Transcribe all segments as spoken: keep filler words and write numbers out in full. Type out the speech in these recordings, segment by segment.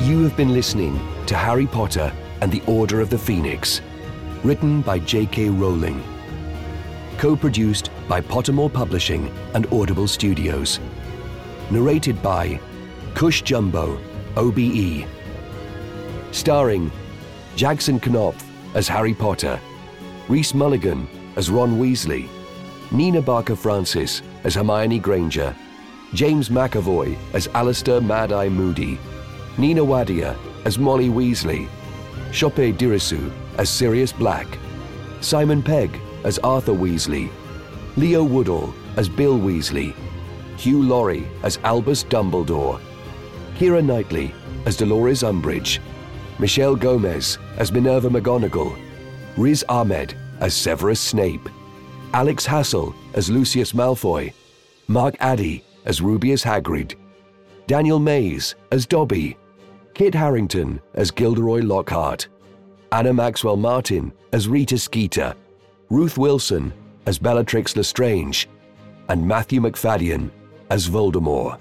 You have been listening to Harry Potter and the Order of the Phoenix, written by J K Rowling. Co-produced by Pottermore Publishing and Audible Studios. Narrated by Cush Jumbo, O B E. Starring Jackson Knopf as Harry Potter, Rhys Mulligan as Ron Weasley, Nina Barker-Francis as Hermione Granger, James McAvoy as Alistair Mad-Eye Moody, Nina Wadia as Molly Weasley, Chope Dirisu as Sirius Black, Simon Pegg as Arthur Weasley, Leo Woodall as Bill Weasley, Hugh Laurie as Albus Dumbledore, Keira Knightley as Dolores Umbridge, Michelle Gomez as Minerva McGonagall, Riz Ahmed as Severus Snape, Alex Hassel as Lucius Malfoy, Mark Addy as Rubeus Hagrid, Daniel Mays as Dobby, Kit Harington as Gilderoy Lockhart, Anna Maxwell Martin as Rita Skeeter, Ruth Wilson as Bellatrix Lestrange, and Matthew McFadden as Voldemort.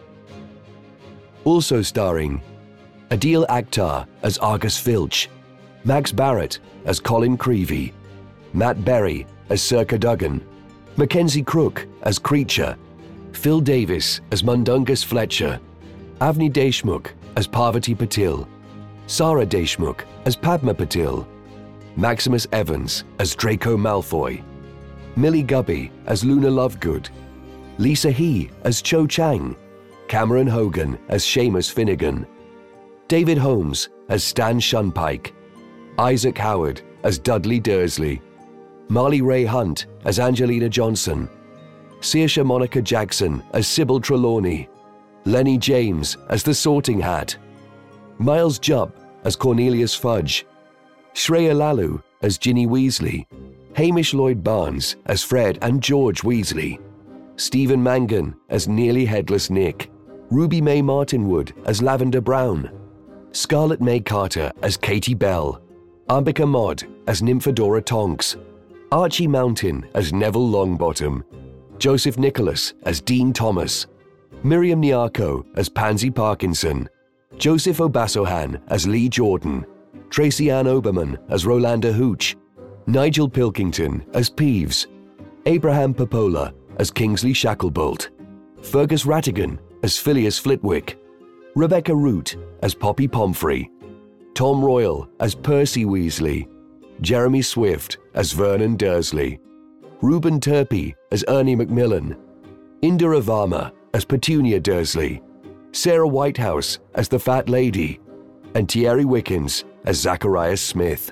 Also starring Adil Akhtar as Argus Filch, Max Barrett as Colin Creevey, Matt Berry as Sir Cadogan, Mackenzie Crook as Creature, Phil Davis as Mundungus Fletcher, Avni Deshmukh as Parvati Patil, Sarah Deshmukh as Padma Patil, Maximus Evans as Draco Malfoy, Millie Gubby as Luna Lovegood, Lisa He as Cho Chang, Cameron Hogan as Seamus Finnegan, David Holmes as Stan Shunpike, Isaac Howard as Dudley Dursley, Marley Ray Hunt as Angelina Johnson, Saoirse Monica Jackson as Sybil Trelawney, Lenny James as the Sorting Hat, Miles Jupp as Cornelius Fudge, Shreya Lalu as Ginny Weasley, Hamish Lloyd Barnes as Fred and George Weasley, Stephen Mangan as Nearly Headless Nick, Ruby Mae Martinwood as Lavender Brown, Scarlett May Carter as Katie Bell, Ambika Mod as Nymphadora Tonks, Archie Mountain as Neville Longbottom, Joseph Nicholas as Dean Thomas, Miriam Nyarko as Pansy Parkinson, Joseph Obasohan as Lee Jordan, Tracy Ann Oberman as Rolanda Hooch, Nigel Pilkington as Peeves, Abraham Popola as Kingsley Shacklebolt, Fergus Rattigan as Phileas Flitwick, Rebecca Root as Poppy Pomfrey, Tom Royal as Percy Weasley, Jeremy Swift as Vernon Dursley, Reuben Turpie as Ernie Macmillan, Indira Varma as Petunia Dursley, Sarah Whitehouse as the Fat Lady, and Thierry Wickens as Zacharias Smith.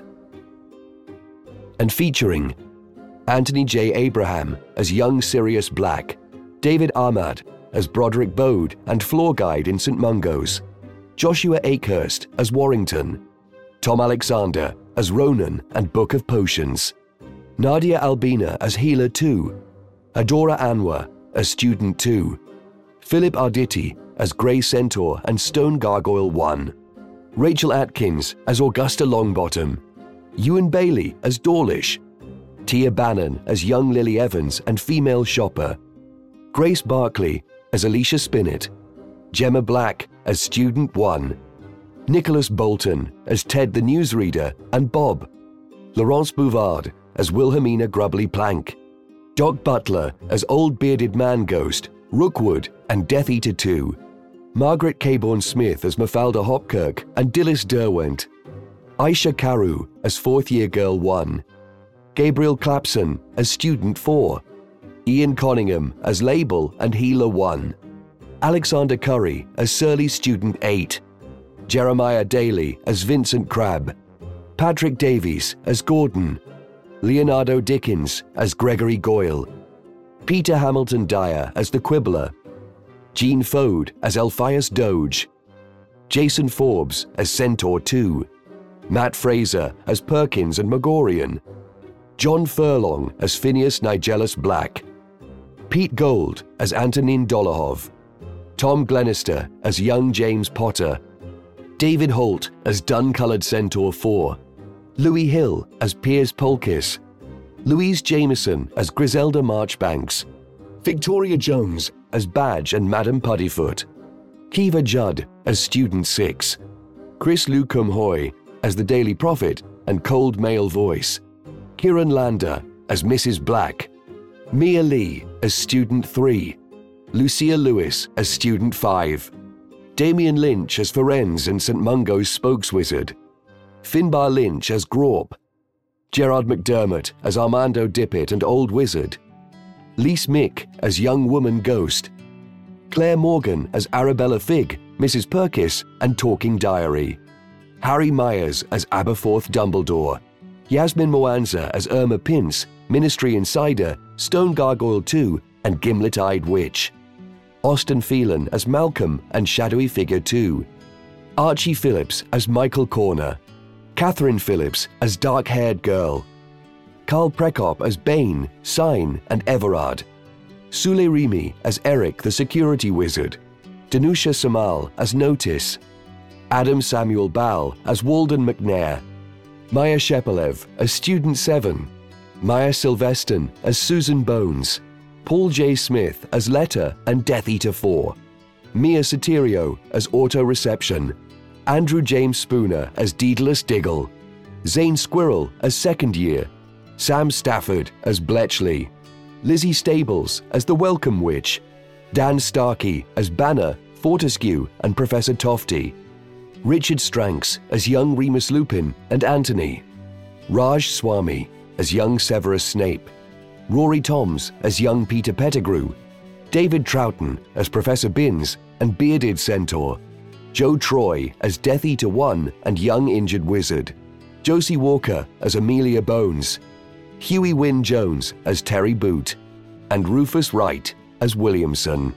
And featuring Anthony J. Abraham as young Sirius Black, David Ahmad as Broderick Bode and Floor Guide in Saint Mungo's, Joshua Akehurst as Warrington, Tom Alexander as Ronan and Book of Potions, Nadia Albina as Healer two, Adora Anwar as Student two, Philip Arditi as Grey Centaur and Stone Gargoyle one, Rachel Atkins as Augusta Longbottom, Ewan Bailey as Dawlish, Tia Bannon as young Lily Evans and Female Shopper, Grace Barkley as Alicia Spinnet, Gemma Black as Student one, Nicholas Bolton as Ted the Newsreader and Bob, Laurence Bouvard as Wilhelmina Grubbly Plank, Doc Butler as Old Bearded Man Ghost, Rookwood and Death Eater two, Margaret Caborn Smith as Mafalda Hopkirk and Dilys Derwent, Aisha Carew as Fourth Year Girl one, Gabriel Clapson as Student four, Ian Conningham as Label and Healer one, Alexander Curry as Surly Student eight, Jeremiah Daly as Vincent Crabbe, Patrick Davies as Gordon, Leonardo Dickens as Gregory Goyle, Peter Hamilton Dyer as the Quibbler, Gene Fode as Elphias Doge, Jason Forbes as Centaur two, Matt Fraser as Perkins and Megorian, John Furlong as Phineas Nigellus Black, Pete Gold as Antonin Dolohov, Tom Glenister as young James Potter, David Holt as Dun-Colored Centaur four, Louis Hill as Piers Polkiss, Louise Jameson as Griselda Marchbanks, Victoria Jones as Badge and Madam Puddifoot, Kiva Judd as Student six, Chris Lukum Hoy as the Daily Prophet and cold male voice, Kieran Lander as Missus Black, Mia Lee as Student three, Lucia Lewis as Student five, Damian Lynch as Ferenz and Saint Mungo's spokeswizard, Finbar Lynch as Grawp, Gerard McDermott as Armando Dippet and Old Wizard, Lise Mick as Young Woman Ghost, Claire Morgan as Arabella Figg, Missus Perkis and Talking Diary, Harry Myers as Aberforth Dumbledore, Yasmin Moanza as Irma Pince, Ministry Insider, Stone Gargoyle two and Gimlet-Eyed Witch, Austin Phelan as Malcolm and Shadowy Figure two, Archie Phillips as Michael Corner, Catherine Phillips as Dark-Haired Girl, Carl Prekop as Bane, Sign and Everard, Sule Rimi as Eric the Security Wizard, Danusha Samal as Notice, Adam Samuel Ball as Walden McNair, Maya Shepelev as Student seven, Maya Sylveston as Susan Bones, Paul J. Smith as Letter and Death Eater four, Mia Soterio as Auto Reception, Andrew James Spooner as Daedalus Diggle, Zane Squirrel as Second Year, Sam Stafford as Bletchley, Lizzie Stables as the Welcome Witch, Dan Starkey as Banner, Fortescue and Professor Tofty, Richard Stranks as young Remus Lupin and Anthony, Raj Swami as young Severus Snape, Rory Toms as young Peter Pettigrew, David Troughton as Professor Binns and Bearded Centaur, Joe Troy as Death Eater one and Young Injured Wizard, Josie Walker as Amelia Bones, Huey Wynne Jones as Terry Boot, and Rufus Wright as Williamson.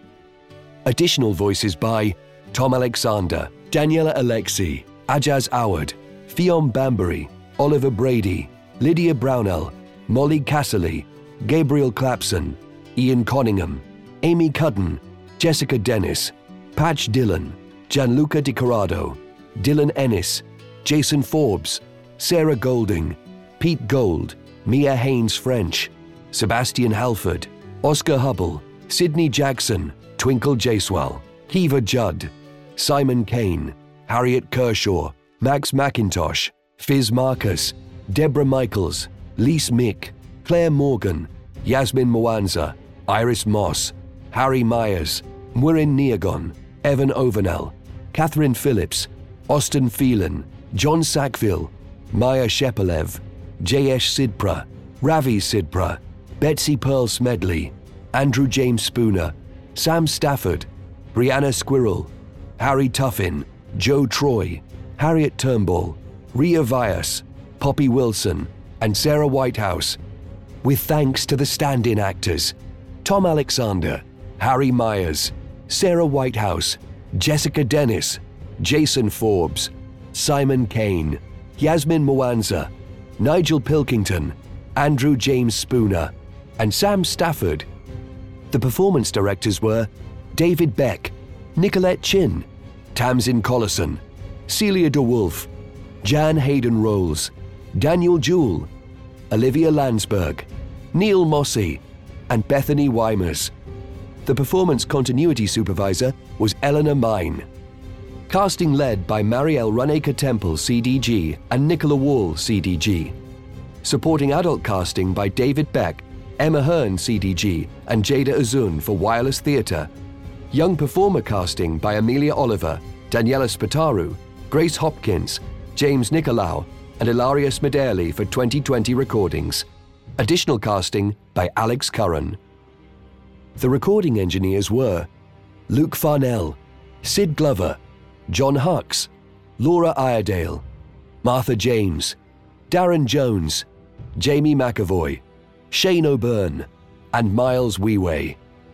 Additional voices by Tom Alexander, Daniela Alexi, Ajaz Awad, Fionn Banbury, Oliver Brady, Lydia Brownell, Molly Casserly, Gabriel Clapson, Ian Conningham, Amy Cudden, Jessica Dennis, Patch Dillon, Gianluca Di Corrado, Dylan Ennis, Jason Forbes, Sarah Golding, Pete Gold, Mia Haynes French, Sebastian Halford, Oscar Hubble, Sidney Jackson, Twinkle Jaiswal, Kiva Judd, Simon Kane, Harriet Kershaw, Max McIntosh, Fizz Marcus, Deborah Michaels, Lise Mick, Claire Morgan, Yasmin Moanza, Iris Moss, Harry Myers, Muirin Neagon, Evan Overnell, Catherine Phillips, Austin Phelan, John Sackville, Maya Shepelev, Jayesh Sidpra, Ravi Sidpra, Betsy Pearl Smedley, Andrew James Spooner, Sam Stafford, Brianna Squirrel, Harry Tuffin, Joe Troy, Harriet Turnbull, Rhea Vyas, Poppy Wilson, and Sarah Whitehouse, with thanks to the stand-in actors Tom Alexander, Harry Myers, Sarah Whitehouse, Jessica Dennis, Jason Forbes, Simon Kane, Yasmin Moanza, Nigel Pilkington, Andrew James Spooner, and Sam Stafford. The performance directors were David Beck, Nicolette Chin, Tamsin Collison, Celia DeWolf, Jan Hayden Rolls, Daniel Jewell, Olivia Landsberg, Neil Mossey, and Bethany Weimers. The performance continuity supervisor was Eleanor Mine. Casting led by Marielle Runacre Temple, C D G, and Nicola Wall, C D G. Supporting adult casting by David Beck, Emma Hearn, C D G, and Jada Azun for Wireless Theatre. Young performer casting by Amelia Oliver, Daniela Spataru, Grace Hopkins, James Nicolau, and Ilaria Smederli for twenty twenty recordings. Additional casting by Alex Curran. The recording engineers were Luke Farnell, Sid Glover, John Hux, Laura Iredale, Martha James, Darren Jones, Jamie McAvoy, Shane O'Byrne, and Miles Weway.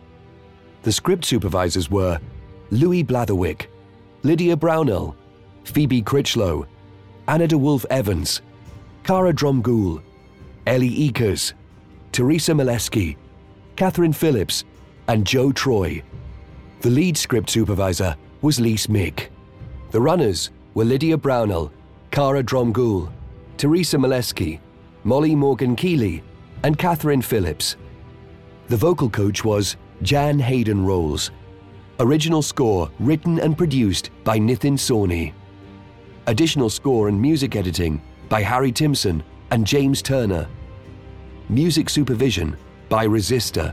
The script supervisors were Louis Blatherwick, Lydia Brownell, Phoebe Critchlow, Anna DeWolf Evans, Cara Dromgoole, Ellie Eakers, Teresa Molesky, Catherine Phillips, and Joe Troy. The lead script supervisor was Lise Mick. The runners were Lydia Brownell, Cara Dromgoole, Teresa Molesky, Molly Morgan Keeley, and Catherine Phillips. The vocal coach was Jan Hayden Rolls. Original score written and produced by Nitin Sawhney. Additional score and music editing by Harry Timson and James Turner. Music supervision by Resistor.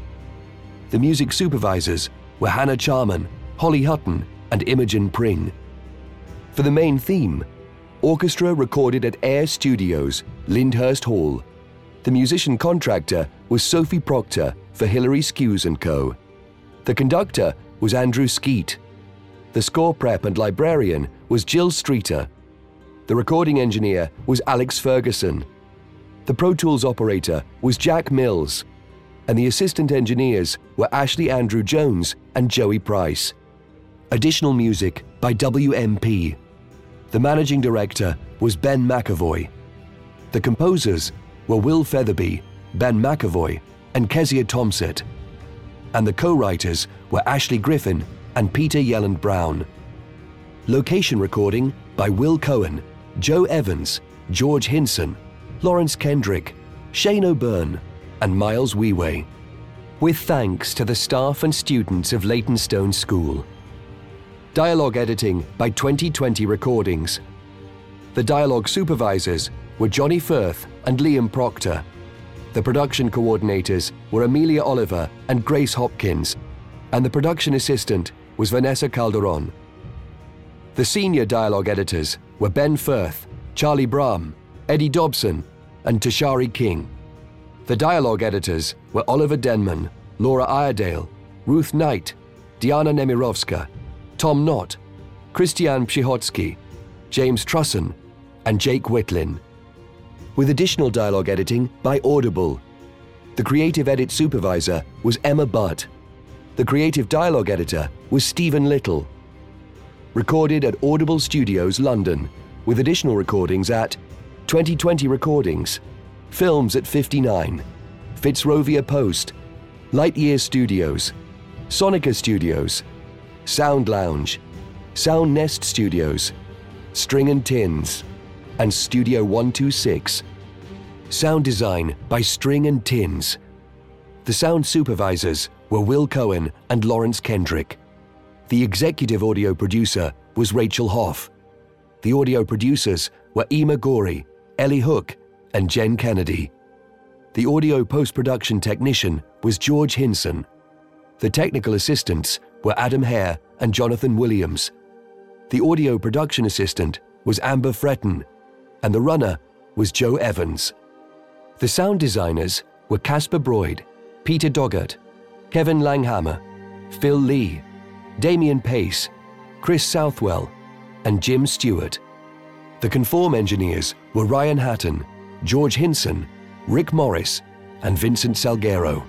The music supervisors were Hannah Charman, Holly Hutton, and Imogen Pring. For the main theme, orchestra recorded at Air Studios, Lyndhurst Hall. The musician contractor was Sophie Proctor for Hilary Skews and Co. The conductor was Andrew Skeet. The score prep and librarian was Jill Streeter. The recording engineer was Alex Ferguson. The Pro Tools operator was Jack Mills. And the assistant engineers were Ashley Andrew Jones and Joey Price. Additional music by W M P. The managing director was Ben McAvoy. The composers were Will Featherby, Ben McAvoy, and Kezia Tomsett. And the co-writers were Ashley Griffin and Peter Yelland Brown. Location recording by Will Cohen, Joe Evans, George Hinson, Lawrence Kendrick, Shane O'Byrne, and Miles Weway. With thanks to the staff and students of Leytonstone School. Dialogue editing by twenty twenty Recordings. The dialogue supervisors were Johnny Firth and Liam Proctor. The production coordinators were Amelia Oliver and Grace Hopkins, and the production assistant was Vanessa Calderon. The senior dialogue editors were Ben Firth, Charlie Brahm, Eddie Dobson, and Tashari King. The dialogue editors were Oliver Denman, Laura Iredale, Ruth Knight, Diana Nemirovska, Tom Knott, Christian Pschihotsky, James Trusson, and Jake Whitlin. With additional dialogue editing by Audible. The creative edit supervisor was Emma Butt. The creative dialogue editor was Stephen Little. Recorded at Audible Studios, London, with additional recordings at twenty twenty Recordings, Films at fifty-nine, Fitzrovia Post, Lightyear Studios, Sonica Studios, Sound Lounge, Sound Nest Studios, String and Tins, and Studio one two six. Sound design by String and Tins. The sound supervisors were Will Cohen and Lawrence Kendrick. The executive audio producer was Rachel Hoff. The audio producers were Ema Gorey, Ellie Hook, and Jen Kennedy. The audio post-production technician was George Hinson. The technical assistants were Adam Hare and Jonathan Williams. The audio production assistant was Amber Fretton, and the runner was Joe Evans. The sound designers were Casper Broyd, Peter Doggart, Kevin Langhammer, Phil Lee, Damian Pace, Chris Southwell, and Jim Stewart. The conform engineers were Ryan Hatton, George Hinson, Rick Morris, and Vincent Salguero.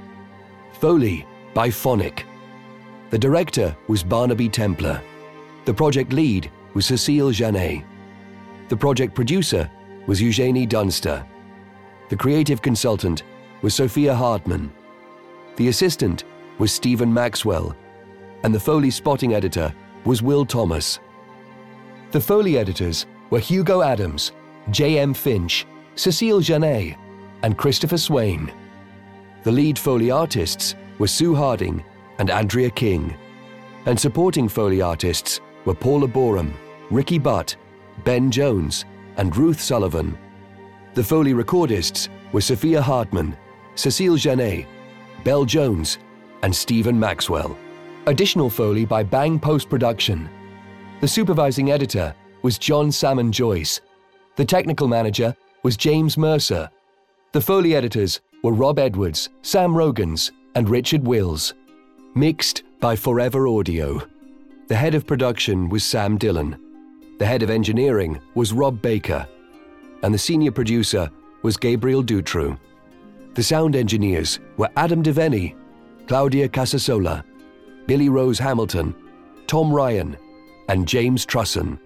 Foley by Phonic. The director was Barnaby Templar. The project lead was Cecile Janet. The project producer was Eugenie Dunster. The creative consultant was Sophia Hardman. The assistant was Stephen Maxwell, and the Foley spotting editor was Will Thomas. The Foley editors were Hugo Adams, J M Finch, Cecile Janet, and Christopher Swain. The lead Foley artists were Sue Harding and Andrea King, and supporting Foley artists were Paula Borum, Ricky Butt, Ben Jones, and Ruth Sullivan. The Foley recordists were Sophia Hartman, Cecile Janet, Belle Jones, and Stephen Maxwell. Additional Foley by Bang Post-Production. The supervising editor was John Salmon Joyce. The technical manager was James Mercer. The Foley editors were Rob Edwards, Sam Rogans, and Richard Wills. Mixed by Forever Audio. The head of production was Sam Dillon. The head of engineering was Rob Baker. And the senior producer was Gabriel Dutroux. The sound engineers were Adam Devaney, Claudia Casasola, Billy Rose Hamilton, Tom Ryan, and James Trusson.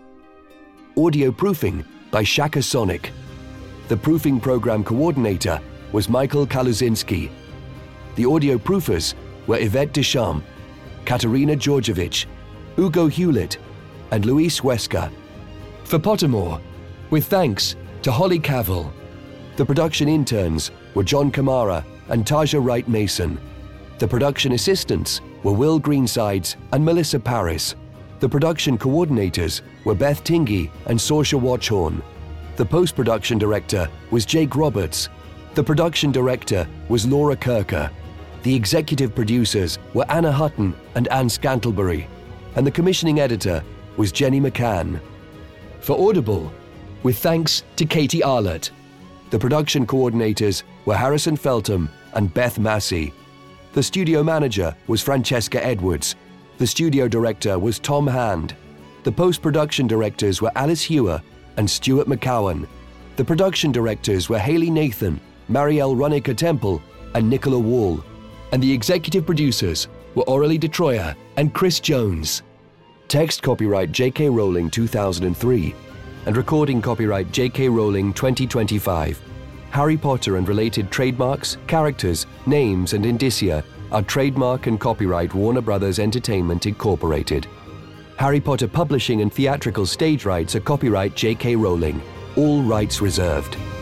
Audio proofing by Shaka Sonic. The proofing program coordinator was Michael Kaluzinski. The audio proofers were Yvette Deschamps, Katerina Georgievich, Ugo Hewlett, and Luis Huesca. For Pottermore, with thanks to Holly Cavill. The production interns were John Kamara and Taja Wright Mason. The production assistants were Will Greensides and Melissa Paris. The production coordinators were Beth Tingey and Saoirse Watchorn. The post-production director was Jake Roberts. The production director was Laura Kirker. The executive producers were Anna Hutton and Anne Scantlebury. And the commissioning editor was Jenny McCann. For Audible, with thanks to Katie Arlott. The production coordinators were Harrison Feltham and Beth Massey. The studio manager was Francesca Edwards. The studio director was Tom Hand. The post-production directors were Alice Hewer and Stuart McCowan. The production directors were Hayley Nathan, Marielle Runnicker-Temple, and Nicola Wall. And the executive producers were Aurélie de Troyer and Chris Jones. Text copyright J K Rowling two thousand three, and recording copyright J K Rowling twenty twenty-five. Harry Potter and related trademarks, characters, names, and indicia are trademark and copyright Warner Brothers Entertainment Incorporated. Harry Potter publishing and theatrical stage rights are copyright J K Rowling. All rights reserved.